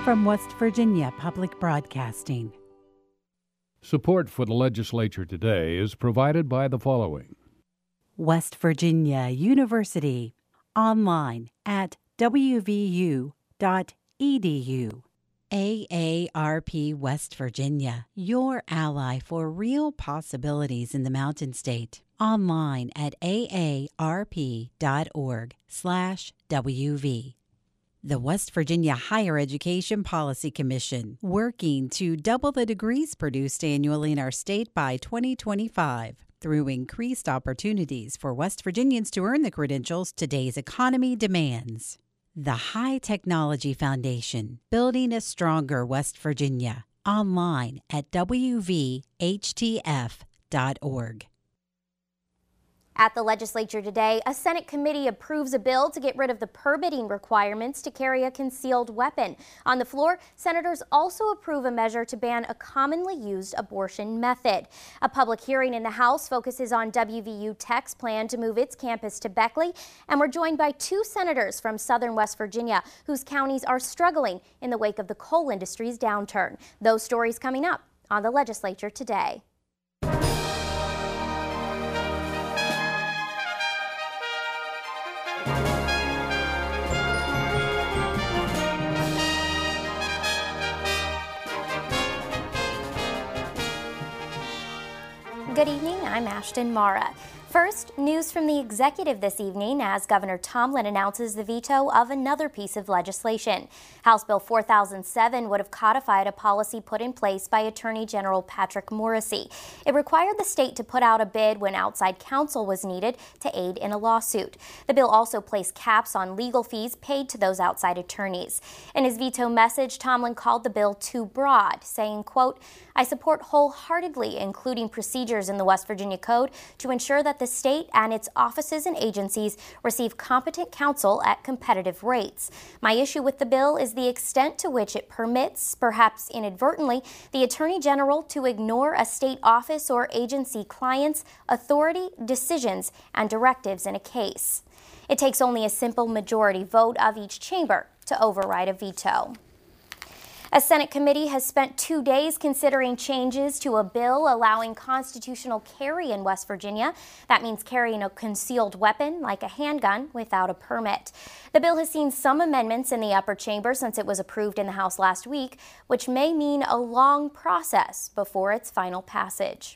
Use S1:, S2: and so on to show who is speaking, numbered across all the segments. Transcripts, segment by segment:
S1: from West Virginia Public Broadcasting.
S2: Support for the legislature today is provided by the following.
S1: West Virginia University, online at wvu.edu. AARP West Virginia, your ally for real possibilities in the Mountain State. Online at aarp.org/WV. The West Virginia Higher Education Policy Commission, working to double the degrees produced annually in our state by 2025. Through increased opportunities for West Virginians to earn the credentials today's economy demands. The High Technology Foundation, building a stronger West Virginia. Online at wvhtf.org.
S3: At the legislature today, a Senate committee approves a bill to get rid of the permitting requirements to carry a concealed weapon. On the floor, senators also approve a measure to ban a commonly used abortion method. A public hearing in the House focuses on WVU Tech's plan to move its campus to Beckley, and we're joined by two senators from southern West Virginia whose counties are struggling in the wake of the coal industry's downturn. Those stories coming up on the legislature today. Good evening, I'm Ashton Mara. First, news from the executive this evening as Governor Tomlin announces the veto of another piece of legislation. House Bill 4007 would have codified a policy put in place by Attorney General Patrick Morrisey. It required the state to put out a bid when outside counsel was needed to aid in a lawsuit. The bill also placed caps on legal fees paid to those outside attorneys. In his veto message, Tomlin called the bill too broad, saying, quote, "I support wholeheartedly including procedures in the West Virginia Code to ensure that the state and its offices and agencies receive competent counsel at competitive rates. My issue with the bill is the extent to which it permits, perhaps inadvertently, the Attorney General to ignore a state office or agency client's authority, decisions, and directives in a case. It takes only a simple majority vote of each chamber to override a veto." A Senate committee has spent 2 days considering changes to a bill allowing constitutional carry in West Virginia. That means carrying a concealed weapon like a handgun without a permit. The bill has seen some amendments in the upper chamber since it was approved in the House last week, which may mean a long process before its final passage.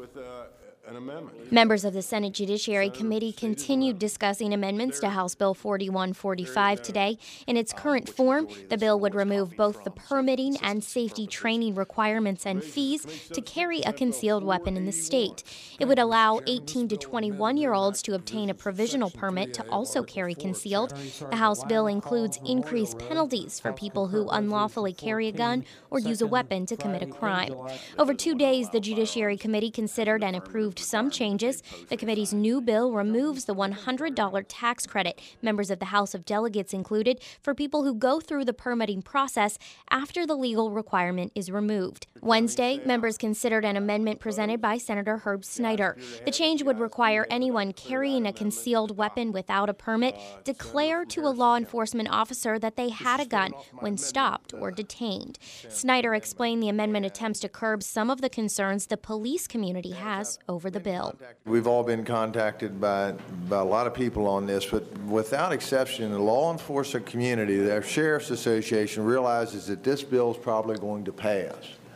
S4: An amendment.
S3: Members of the Senate Judiciary Committee continued discussing amendments to House Bill 4145 today. In its current form, the bill would remove both the permitting and safety training requirements and fees to carry a concealed weapon in the state. It would allow 18 to 21-year-olds to obtain a provisional permit to also carry concealed. The House bill includes increased penalties for people who unlawfully carry a gun or use a weapon to commit a crime. Over 2 days, the Judiciary Committee considered and approved some changes. The committee's new bill removes the $100 tax credit members of the House of Delegates included for people who go through the permitting process after the legal requirement is removed. Wednesday, members considered an amendment presented by Senator Herb Snyder. The change would require anyone carrying a concealed weapon without a permit declare to a law enforcement officer that they had a gun when stopped or detained. Snyder explained the amendment attempts to curb some of the concerns the police community has over the bill.
S4: We've all been contacted by a lot of people on this, but without exception, the law enforcement community, the Sheriff's Association, realizes that this bill is probably going to pass.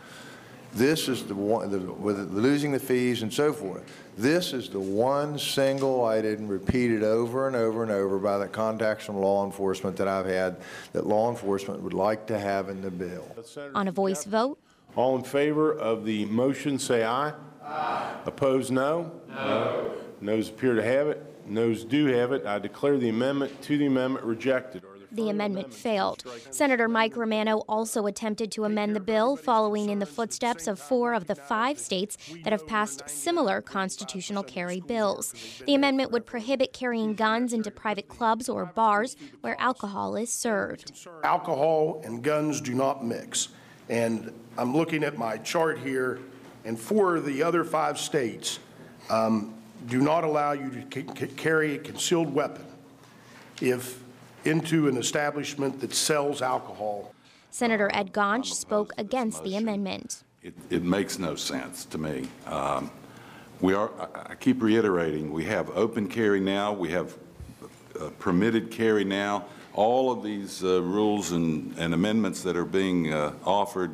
S4: This is the one, with losing the fees and so forth. This is the one single item repeated over and over and over by the contacts from law enforcement that I've had that law enforcement would like to have in the bill.
S3: On a voice vote,
S5: all in favor of the motion say aye. Aye. Opposed, no? No. Noes appear to have it. Noes do have it. I declare the amendment to the amendment rejected.
S3: The amendment failed. Senator Mike Romano also attempted to amend the bill, following in the footsteps of 4 of the 5 states that have passed similar constitutional carry bills. The amendment would prohibit carrying guns into private clubs or bars where alcohol is served.
S6: Alcohol and guns do not mix. And I'm looking at my chart here, and 4 of the other 5 states do not allow you to carry a concealed weapon if into an establishment that sells alcohol.
S3: Senator Ed Gonch spoke against the amendment.
S7: It makes no sense to me. I keep reiterating, we have open carry now, we have permitted carry now. All of these rules and amendments that are being offered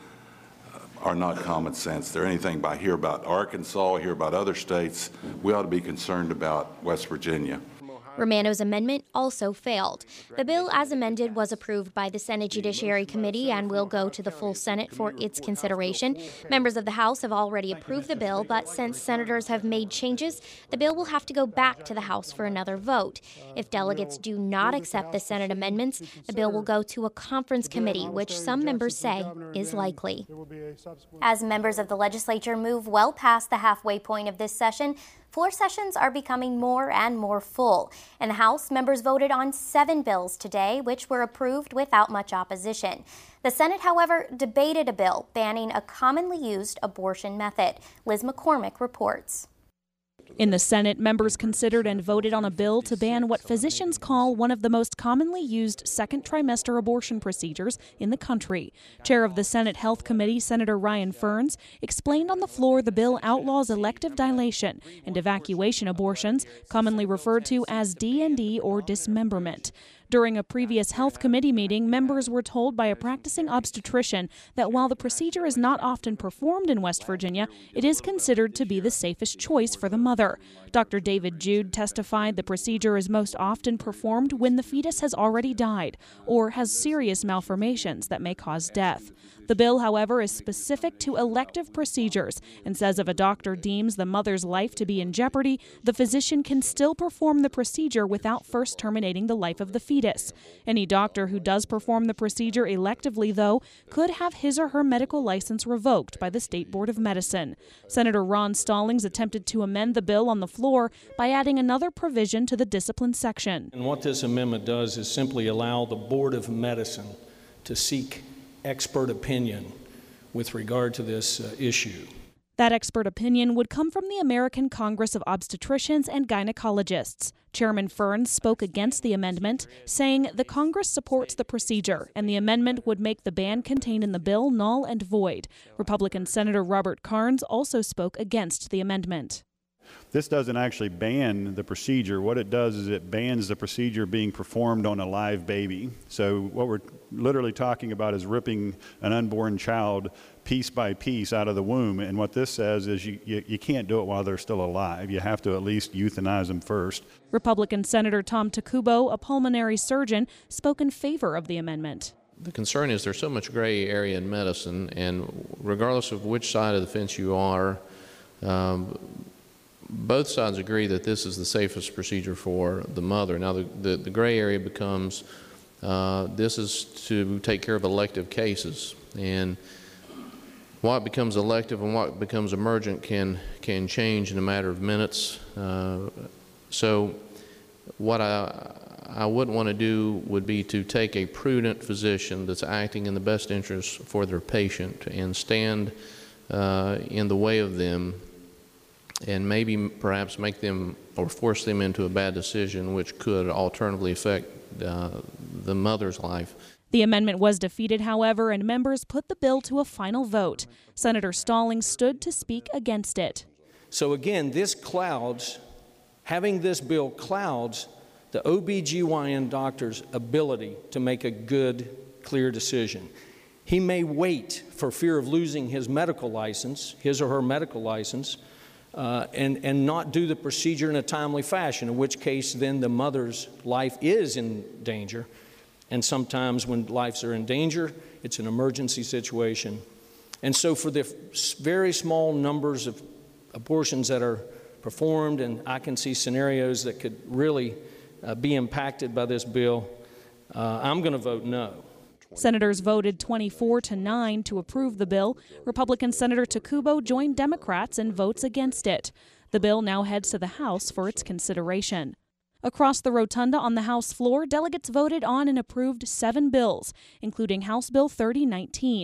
S7: are not common sense. They're anything I hear about Arkansas, I hear about other states. We ought to be concerned about West Virginia.
S3: Romano's amendment also failed. The bill as amended was approved by the Senate Judiciary Committee and will go to the full Senate for its consideration. Members of the House have already approved the bill, but since senators have made changes, the bill will have to go back to the House for another vote. If delegates do not accept the Senate amendments, the bill will go to a conference committee, which some members say is likely. As members of the legislature move well past the halfway point of this session, floor sessions are becoming more and more full. In the House, members voted on 7 bills today, which were approved without much opposition. The Senate, however, debated a bill banning a commonly used abortion method. Liz McCormick reports.
S8: In the Senate, members considered and voted on a bill to ban what physicians call one of the most commonly used second trimester abortion procedures in the country. Chair of the Senate Health Committee, Senator Ryan Fearns, explained on the floor the bill outlaws elective dilation and evacuation abortions, commonly referred to as D&D or dismemberment. During a previous health committee meeting, members were told by a practicing obstetrician that while the procedure is not often performed in West Virginia, it is considered to be the safest choice for the mother. Dr. David Jude testified the procedure is most often performed when the fetus has already died or has serious malformations that may cause death. The bill, however, is specific to elective procedures and says if a doctor deems the mother's life to be in jeopardy, the physician can still perform the procedure without first terminating the life of the fetus. Any doctor who does perform the procedure electively, though, could have his or her medical license revoked by the State Board of Medicine. Senator Ron Stallings attempted to amend the bill on the floor by adding another provision to the discipline section.
S9: And what this amendment does is simply allow the Board of Medicine to seek expert opinion with regard to this issue.
S8: That expert opinion would come from the American Congress of Obstetricians and Gynecologists. Chairman Fearns spoke against the amendment, saying the Congress supports the procedure and the amendment would make the ban contained in the bill null and void. Republican Senator Robert Karnes also spoke against the amendment.
S10: This doesn't actually ban the procedure. What it does is it bans the procedure being performed on a live baby. So what we're literally talking about is ripping an unborn child piece by piece out of the womb. And what this says is you can't do it while they're still alive. You have to at least euthanize them first.
S8: Republican Senator Tom Takubo, a pulmonary surgeon, spoke in favor of the amendment.
S11: The concern is there's so much gray area in medicine, and regardless of which side of the fence you are, both sides agree that this is the safest procedure for the mother. Now, the gray area becomes this is to take care of elective cases, and what becomes elective and what becomes emergent can change in a matter of minutes. So what I wouldn't want to do would be to take a prudent physician that's acting in the best interest for their patient and stand in the way of them and maybe perhaps make them or force them into a bad decision which could alternatively affect the mother's life.
S8: The amendment was defeated, however, and members put the bill to a final vote. Senator Stallings stood to speak against it.
S9: So again, having this bill clouds the OBGYN doctor's ability to make a good, clear decision. He may wait for fear of losing his medical license, his or her medical license, and not do the procedure in a timely fashion, in which case then the mother's life is in danger. And sometimes when lives are in danger, it's an emergency situation. And so for the very small numbers of abortions that are performed, and I can see scenarios that could really be impacted by this bill, I'm going to vote no.
S8: Senators voted 24-9 to approve the bill. Republican Senator Takubo joined Democrats in votes against it. The bill now heads to the House for its consideration. Across the rotunda on the House floor, delegates voted on and approved 7 bills, including House Bill 3019.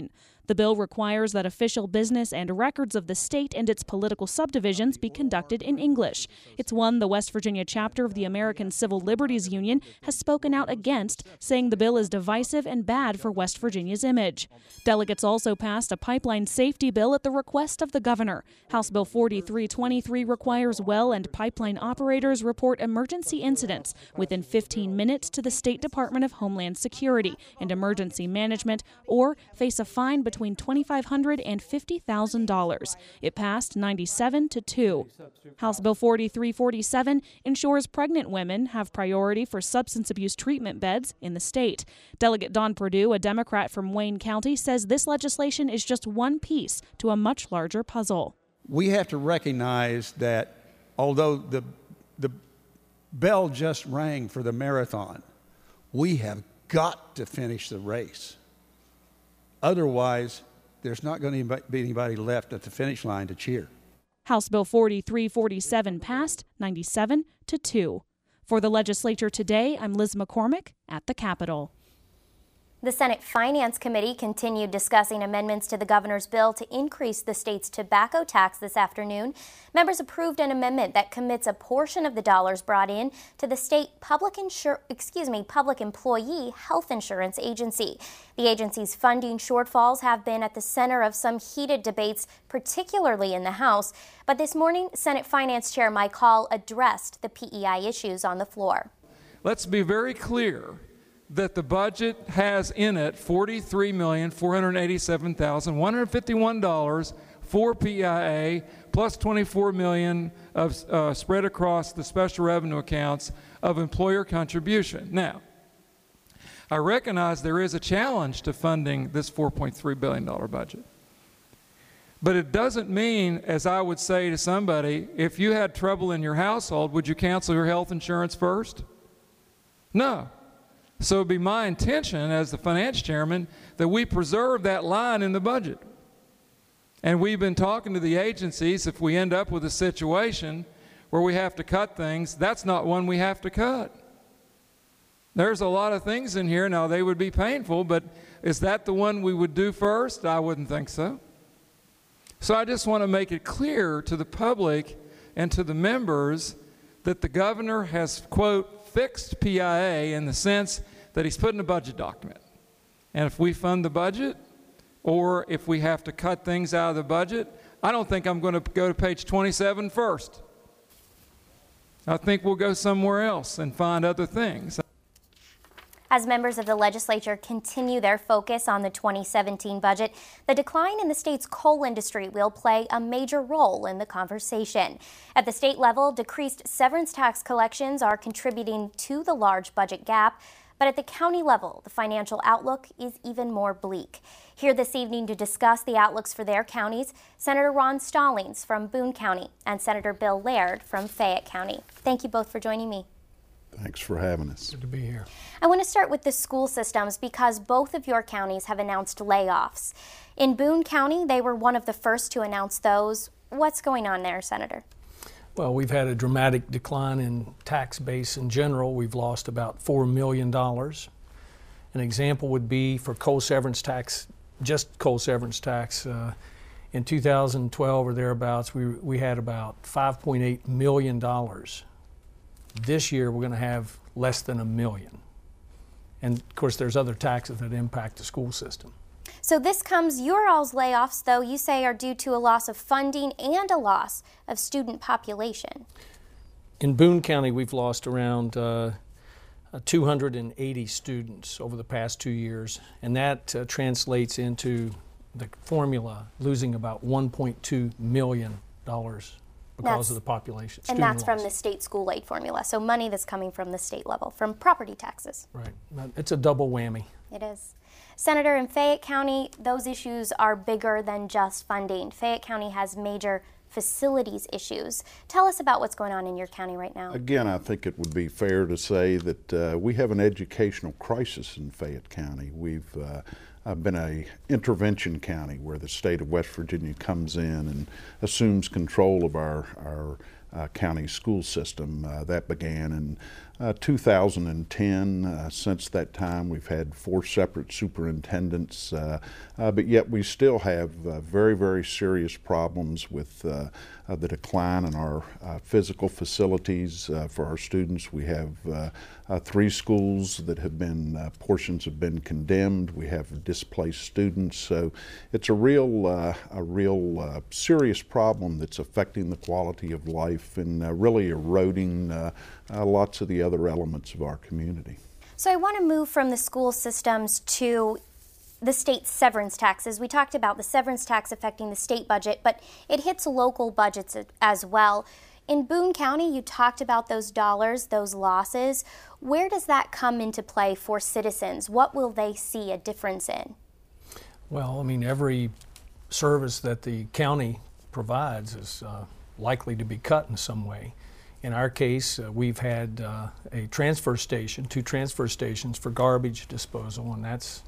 S8: The bill requires that official business and records of the state and its political subdivisions be conducted in English. It's one the West Virginia chapter of the American Civil Liberties Union has spoken out against, saying the bill is divisive and bad for West Virginia's image. Delegates also passed a pipeline safety bill at the request of the governor. House Bill 4323 requires well and pipeline operators report emergency incidents within 15 minutes to the State Department of Homeland Security and Emergency Management, or face a fine between $2,500 and $50,000. It passed 97-2. House Bill 4347 ensures pregnant women have priority for substance abuse treatment beds in the state. Delegate Don Perdue, a Democrat from Wayne County, says this legislation is just one piece to a much larger puzzle.
S12: We have to recognize that although the bell just rang for the marathon, we have got to finish the race. Otherwise, there's not going to be anybody left at the finish line to cheer.
S8: House Bill 4347 passed 97-2. For the legislature today, I'm Liz McCormick at the Capitol.
S3: The Senate Finance Committee continued discussing amendments to the governor's bill to increase the state's tobacco tax this afternoon. Members approved an amendment that commits a portion of the dollars brought in to the state public employee health insurance agency. The agency's funding shortfalls have been at the center of some heated debates, particularly in the House. But this morning, Senate Finance Chair Mike Hall addressed the PEI issues on the floor.
S13: Let's be very clear that the budget has in it $43,487,151 for PIA, plus $24 million of spread across the special revenue accounts of employer contribution. Now, I recognize there is a challenge to funding this $4.3 billion budget. But it doesn't mean, as I would say to somebody, if you had trouble in your household, would you cancel your health insurance first? No. So it would be my intention as the finance chairman that we preserve that line in the budget. And we've been talking to the agencies. If we end up with a situation where we have to cut things, that's not one we have to cut. There's a lot of things in here. Now, they would be painful, but is that the one we would do first? I wouldn't think so. So I just want to make it clear to the public and to the members that the governor has, quote, fixed PIA in the sense that he's put in a budget document. And if we fund the budget, or if we have to cut things out of the budget, I don't think I'm going to go to page 27 first. I think we'll go somewhere else and find other things.
S3: As members of the legislature continue their focus on the 2017 budget, the decline in the state's coal industry will play a major role in the conversation. At the state level, decreased severance tax collections are contributing to the large budget gap, but at the county level, the financial outlook is even more bleak. Here this evening to discuss the outlooks for their counties, Senator Ron Stallings from Boone County and Senator Bill Laird from Fayette County. Thank you both for joining me.
S14: Thanks for having us.
S15: Good to be here.
S3: I want to start with the school systems because both of your counties have announced layoffs. In Boone County, they were one of the first to announce those. What's going on there, Senator?
S15: Well, we've had a dramatic decline in tax base in general. We've lost about $4 million. An example would be for coal severance tax, just coal severance tax. In 2012 or thereabouts, we had about $5.8 million. This year, we're going to have less than $1 million. And of course, there's other taxes that impact the school system.
S3: So this comes, your all's layoffs, though, you say are due to a loss of funding and a loss of student population.
S15: In Boone County, we've lost around 280 students over the past 2 years, and that translates into the formula losing about $1.2 million because of the population.
S3: And that's from the state school aid formula, so money that's coming from the state level, from property taxes.
S15: Right. It's a double whammy.
S3: It is. Senator, in Fayette County, those issues are bigger than just funding. Fayette County has major facilities issues. Tell us about what's going on in your county right now.
S14: Again, I think it would be fair to say that we have an educational crisis in Fayette County. We've been an intervention county where the state of West Virginia comes in and assumes control of our county school system. That began in 2010. Since that time, we've had 4 separate superintendents, but yet we still have very, very serious problems with the decline in our physical facilities for our students. We have 3 schools that have been, portions have been condemned. We have displaced students. So it's a real serious problem that's affecting the quality of life and really eroding lots of the other elements of our community.
S3: So I want to move from the school systems to the state severance taxes. We talked about the severance tax affecting the state budget, but it hits local budgets as well. In Boone County, you talked about those dollars, those losses. Where does that come into play for citizens? What will they see a difference in?
S15: Well, I mean, every service that the county provides is likely to be cut in some way. In our case, we've had a transfer station, 2 transfer stations for garbage disposal, and that's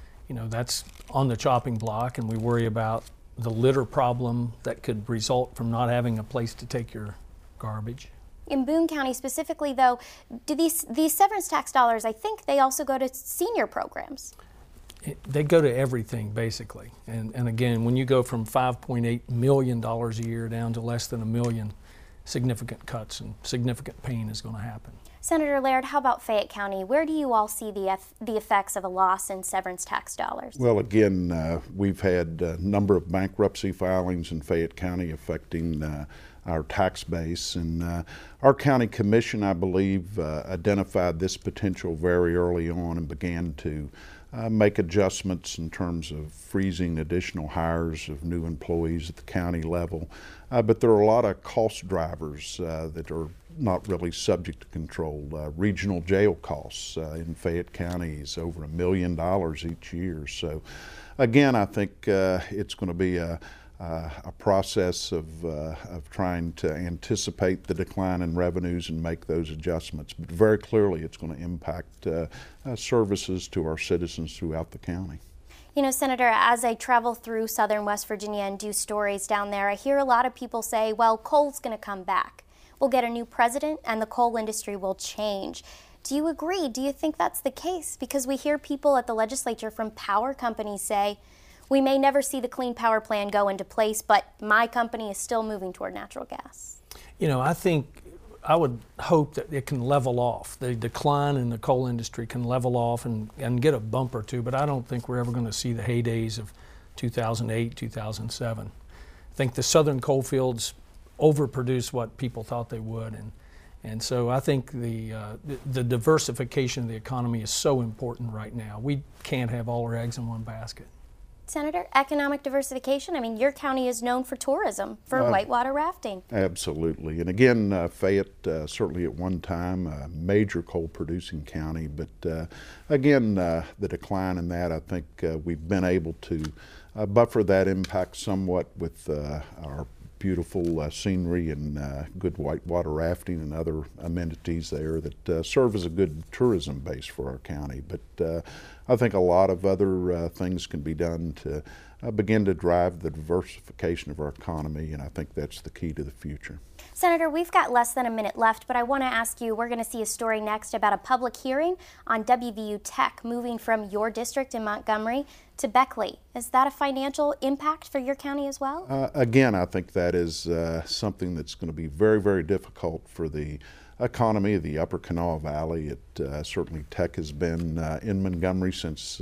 S15: on the chopping block, and we worry about the litter problem that could result from not having a place to take your garbage.
S3: In Boone County specifically, though, do these severance tax dollars, I think they also go to senior programs?
S15: They go to everything, basically. And again, when you go from $5.8 million a year down to less than $1 million, significant cuts and significant pain is going to happen.
S3: Senator Laird, how about Fayette County? Where do you all see the effects of a loss in severance tax dollars?
S14: Well, again, we've had a number of bankruptcy filings in Fayette County affecting our tax base, and our county commission, I believe, identified this potential very early on and began to make adjustments in terms of freezing additional hires of new employees at the county level. But there are a lot of cost drivers that are not really subject to control. Regional jail costs in Fayette County is over $1 million each year. So again, I think it's going to be a process of trying to anticipate the decline in revenues and make those adjustments. But very clearly it's going to impact services to our citizens throughout the county.
S3: You know, Senator, as I travel through southern West Virginia and do stories down there, I hear a lot of people say, well, coal's going to come back. We'll get a new president and the coal industry will change. Do you agree? Do you think that's the case? Because we hear people at the legislature from power companies say, we may never see the Clean Power Plan go into place, but my company is still moving toward natural gas.
S15: You know, I would hope that it can level off. The decline in the coal industry can level off and get a bump or two, but I don't think we're ever going to see the heydays of 2008, 2007. I think the southern coal fields overproduced what people thought they would, and so I think the diversification of the economy is so important right now. We can't have all our eggs in one basket.
S3: Senator, economic diversification, I mean, your county is known for tourism, for whitewater rafting.
S14: Absolutely. And again, Fayette, certainly at one time, a major coal-producing county, but again, the decline in that, I think we've been able to buffer that impact somewhat with our beautiful scenery and good whitewater rafting and other amenities there that serve as a good tourism base for our county. But I think a lot of other things can be done to begin to drive the diversification of our economy, and I think that's the key to the future.
S3: Senator, we've got less than a minute left, but I want to ask you, we're going to see a story next about a public hearing on WVU Tech moving from your district in Montgomery to Beckley. Is that a financial impact for your county as well?
S14: Again, I think that is something that's going to be very, very difficult for the economy of the Upper Kanawha Valley. Certainly Tech has been in Montgomery since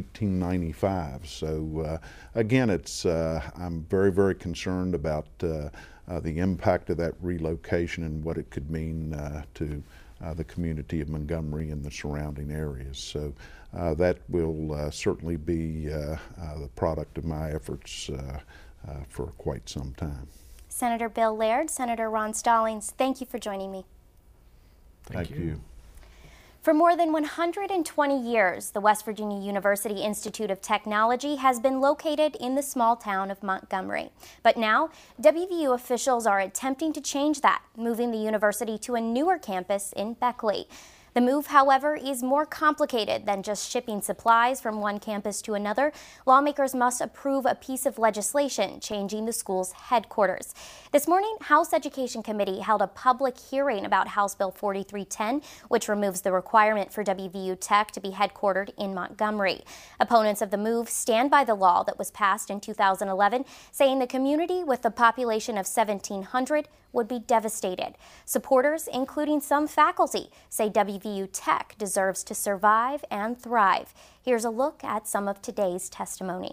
S14: 1895. So again, I'm very, very concerned about the impact of that relocation and what it could mean to the community of Montgomery and the surrounding areas. So that will certainly be the product of my efforts for quite some time.
S3: Senator Bill Laird, Senator Ron Stallings, thank you for joining me.
S14: Thank you.
S3: For more than 120 years, the West Virginia University Institute of Technology has been located in the small town of Montgomery. But now, WVU officials are attempting to change that, moving the university to a newer campus in Beckley. The move, however, is more complicated than just shipping supplies from one campus to another. Lawmakers must approve a piece of legislation changing the school's headquarters. This morning, House Education Committee held a public hearing about House Bill 4310, which removes the requirement for WVU Tech to be headquartered in Montgomery. Opponents of the move stand by the law that was passed in 2011, saying the community with a population of 1,700 would be devastated. Supporters, including some faculty, say WVU Tech deserves to survive and thrive. Here's a look at some of today's testimony.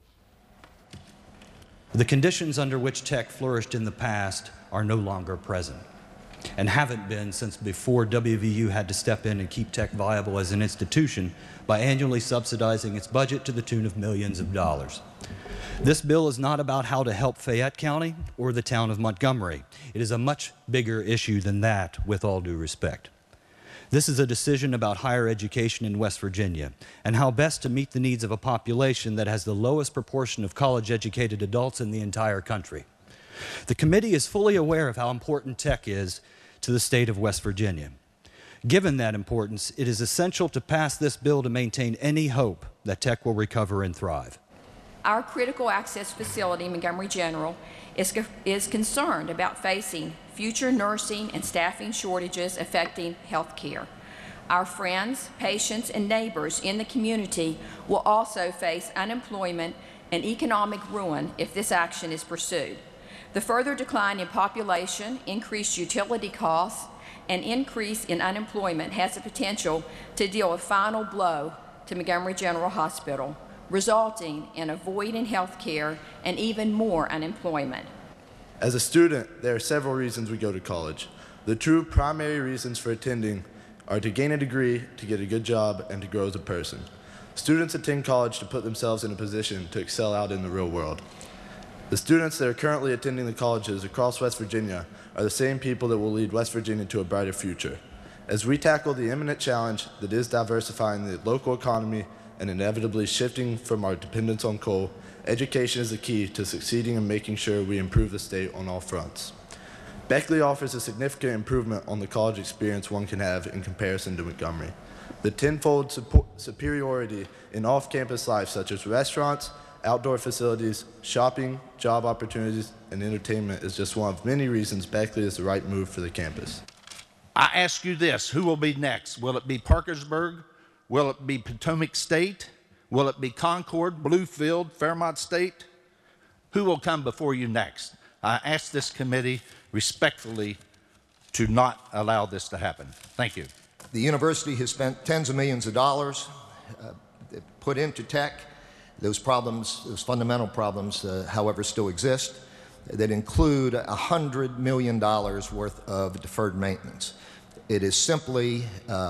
S16: The conditions under which Tech flourished in the past are no longer present and haven't been since before WVU had to step in and keep Tech viable as an institution by annually subsidizing its budget to the tune of millions of dollars. This bill is not about how to help Fayette County or the town of Montgomery. It is a much bigger issue than that, with all due respect. This is a decision about higher education in West Virginia and how best to meet the needs of a population that has the lowest proportion of college-educated adults in the entire country. The committee is fully aware of how important Tech is to the state of West Virginia. Given that importance, it is essential to pass this bill to maintain any hope that Tech will recover and thrive.
S17: Our critical access facility, Montgomery General, is concerned about facing future nursing and staffing shortages affecting health care. Our friends, patients, and neighbors in the community will also face unemployment and economic ruin if this action is pursued. The further decline in population, increased utility costs, and increase in unemployment has the potential to deal a final blow to Montgomery General Hospital, resulting in a void in health care and even more unemployment.
S18: As a student, there are several reasons we go to college. The two primary reasons for attending are to gain a degree, to get a good job, and to grow as a person. Students attend college to put themselves in a position to excel out in the real world. The students that are currently attending the colleges across West Virginia are the same people that will lead West Virginia to a brighter future. As we tackle the imminent challenge that is diversifying the local economy and inevitably shifting from our dependence on coal, education is the key to succeeding and making sure we improve the state on all fronts. Beckley offers a significant improvement on the college experience one can have in comparison to Montgomery. The tenfold superiority in off-campus life, such as restaurants, outdoor facilities, shopping, job opportunities, and entertainment, is just one of many reasons Beckley is the right move for the campus.
S19: I ask you this, who will be next? Will it be Parkersburg? Will it be Potomac State? Will it be Concord, Bluefield, Fairmont State? Who will come before you next? I ask this committee respectfully to not allow this to happen. Thank you.
S20: The university has spent tens of millions of dollars put into Tech. Those problems, those fundamental problems, however, still exist, that include $100 million worth of deferred maintenance. It is simply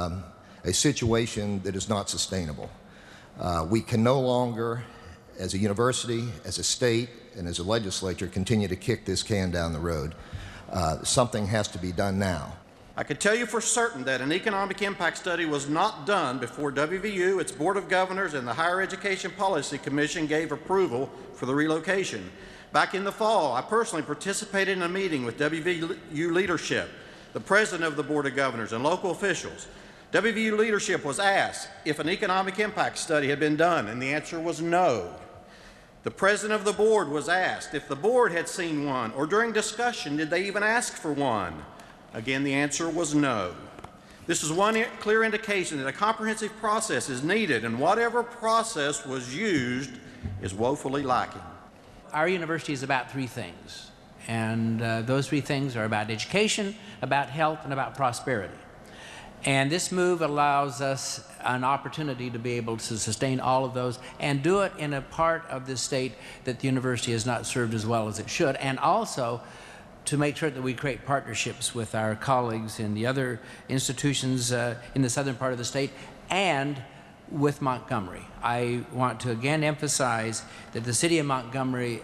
S20: a situation that is not sustainable. We can no longer, as a university, as a state, and as a legislature, continue to kick this can down the road. Something has to be done now.
S21: I can tell you for certain that an economic impact study was not done before WVU, its Board of Governors, and the Higher Education Policy Commission gave approval for the relocation. Back in the fall, I personally participated in a meeting with WVU leadership, the President of the Board of Governors, and local officials. WVU leadership was asked if an economic impact study had been done, and the answer was no. The President of the Board was asked if the Board had seen one, or during discussion, did they even ask for one? Again, the answer was no. This is one clear indication that a comprehensive process is needed, and whatever process was used is woefully lacking.
S22: Our university is about three things, and those three things are about education, about health, and about prosperity. And this move allows us an opportunity to be able to sustain all of those and do it in a part of the state that the university has not served as well as it should, and also to make sure that we create partnerships with our colleagues in the other institutions in the southern part of the state and with Montgomery. I want to again emphasize that the city of Montgomery,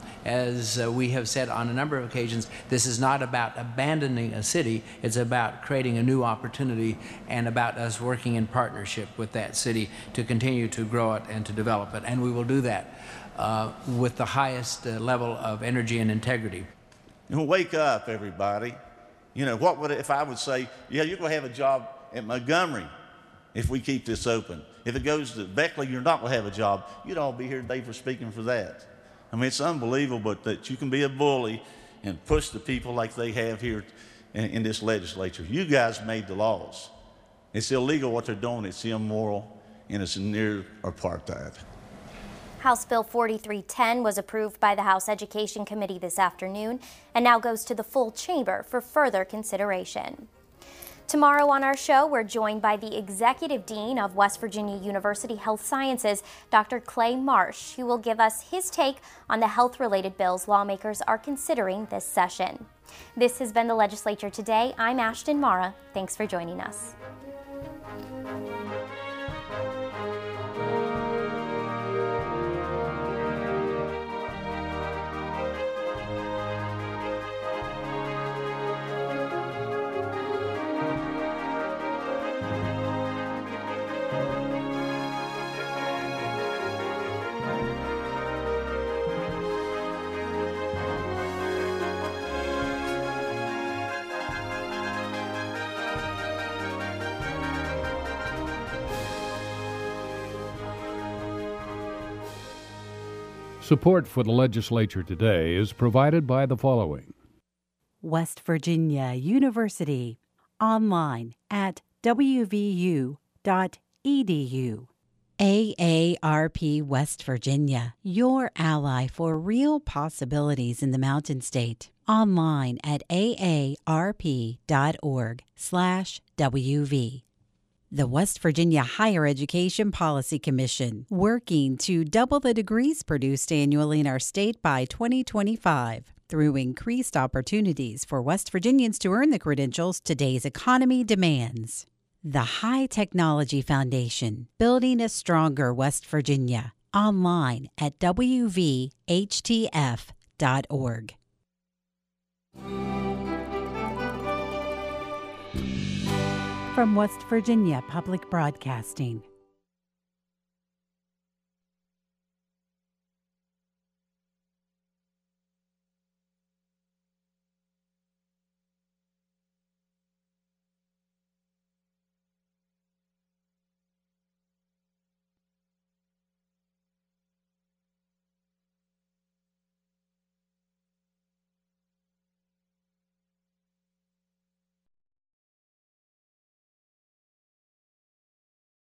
S22: as we have said on a number of occasions, this is not about abandoning a city, it's about creating a new opportunity and about us working in partnership with that city to continue to grow it and to develop it. And we will do that with the highest level of energy and integrity.
S19: You know, wake up, everybody. You know, what would if I would say, yeah, you're going to have a job
S1: at Montgomery if we keep this open. If it goes to Beckley, you're not going to have a job. You'd all be here today for speaking for that. I mean, it's unbelievable that you can be a bully and push the people like they have here in this legislature. You guys made the laws. It's illegal what they're doing. It's immoral, and it's near apartheid.
S3: House Bill 4310 was approved by the House Education Committee this afternoon and now goes to the full chamber for further consideration. Tomorrow on our show, we're joined by the Executive Dean of West Virginia University Health Sciences, Dr. Clay Marsh, who will give us his take on the health-related bills lawmakers are considering this session. This has been the Legislature Today. I'm Ashton Mara. Thanks for joining us.
S2: Support for the Legislature Today is provided by the following.
S23: West Virginia University, online at wvu.edu. AARP West Virginia, your ally for real possibilities in the Mountain State. Online at aarp.org/WV. The West Virginia Higher Education Policy Commission, working to double the degrees produced annually in our state by 2025 through increased opportunities for West Virginians to earn the credentials today's economy demands. The High Technology Foundation, building a stronger West Virginia. Online at wvhtf.org. From West Virginia Public Broadcasting,